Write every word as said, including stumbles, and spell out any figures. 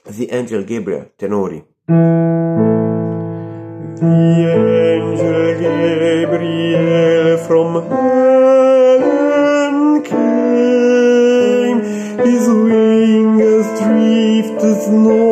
The Angel Gabriel, tenori. The angel Gabriel from heaven came, his wings drifted snow.